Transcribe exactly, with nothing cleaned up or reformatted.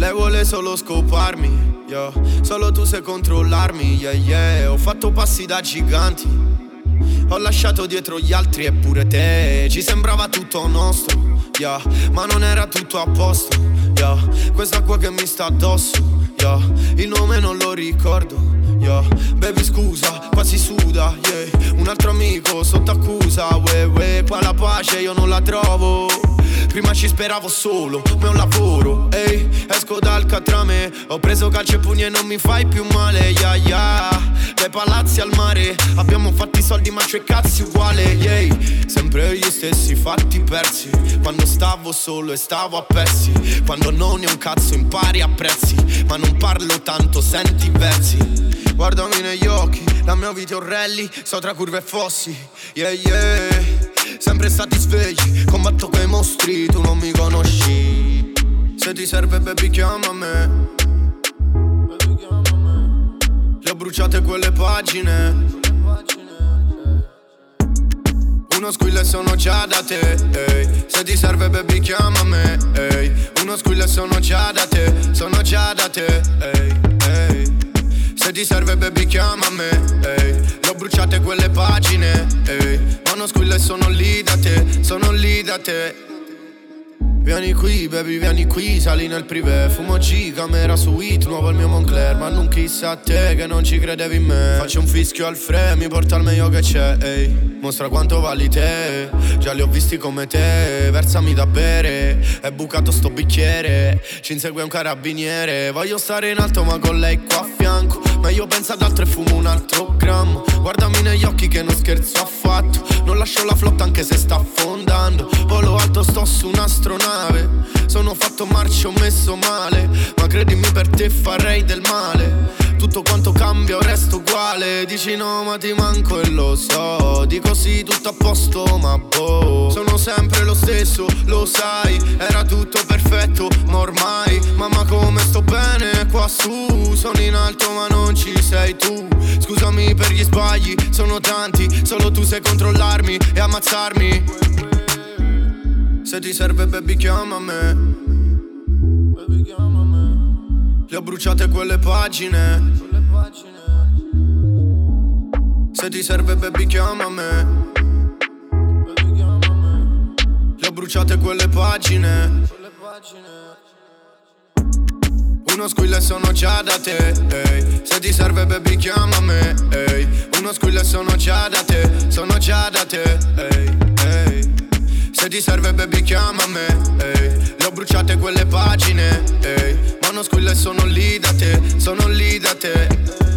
Lei vuole solo scoparmi, yeah. Solo tu sai controllarmi, yeah yeah. Ho fatto passi da giganti, ho lasciato dietro gli altri e pure te. Ci sembrava tutto nostro, yeah. Ma non era tutto a posto, yeah. Questa qua che mi sta addosso, yeah. Il nome non lo ricordo, yeah. Baby scusa, quasi suda, yeah. Un altro amico sotto accusa, we we. Qua la pace io non la trovo. Prima ci speravo solo, ma è un lavoro, ehi. Esco dal catrame, ho preso calcio e pugni e non mi fai più male, yeah yeah. Dai palazzi al mare, abbiamo fatto i soldi ma c'è cazzi uguale, yeah. Sempre gli stessi fatti persi, quando stavo solo e stavo a pezzi. Quando non è un cazzo impari a prezzi, ma non parlo tanto, senti i versi. Guardami negli occhi, la mia vita è un rally, sto tra curve e fossi, yeah yeah. Sempre stati svegli, combatto coi mostri, tu non mi conosci. Se ti serve baby chiama me, le ho bruciate quelle pagine. Uno squillo e sono già da te, ehi. Se ti serve baby chiama me, ehi. Uno squillo e sono già da te, sono già da te, ehi, ehi. Se ti serve baby chiama me, ehi. Le ho bruciate quelle pagine, ehi. Ma uno squillo e sono lì da te, sono lì da te. Vieni qui baby, vieni qui, sali nel privé. Fumo G, camera suite, nuovo il mio Moncler. Ma non chissà a te che non ci credevi in me. Faccio un fischio al fre, mi porta il meglio che c'è, ehi. Mostra quanto vali te, già li ho visti come te. Versami da bere, è bucato sto bicchiere. Ci insegue un carabiniere. Voglio stare in alto ma con lei qua a fianco. Ma io penso ad altro e fumo un altro grammo. Guardami negli occhi che non scherzo affatto. Non lascio la flotta anche se sta affondando. Volo alto, sto su un'astronave. Sono fatto marcio, ho messo male. Ma credimi per te farei del male. Tutto quanto cambia, resto uguale. Dici no ma ti manco e lo so. Dico sì, tutto a posto ma boh. Sono sempre lo stesso, lo sai. Era tutto perfetto, ma ormai mamma come sto bene qua su. Sono in alto ma non ci sei tu. Scusami per gli sbagli, sono tanti. Solo tu sai controllarmi e ammazzarmi. Se ti serve baby chiama me, baby chiama me. Le ho bruciate quelle pagine. Se ti serve baby chiama me, baby chiama me. Le ho bruciate quelle pagine. Uno squillo e sono già da te, ehi. Se ti serve baby chiama me, ehi. Uno squillo e sono già da te, sono già da te, ehi, ehi. Se ti serve baby chiama me, ehi. Le ho bruciate quelle pagine, ehi. Ma uno squillo e sono lì da te, sono lì da te.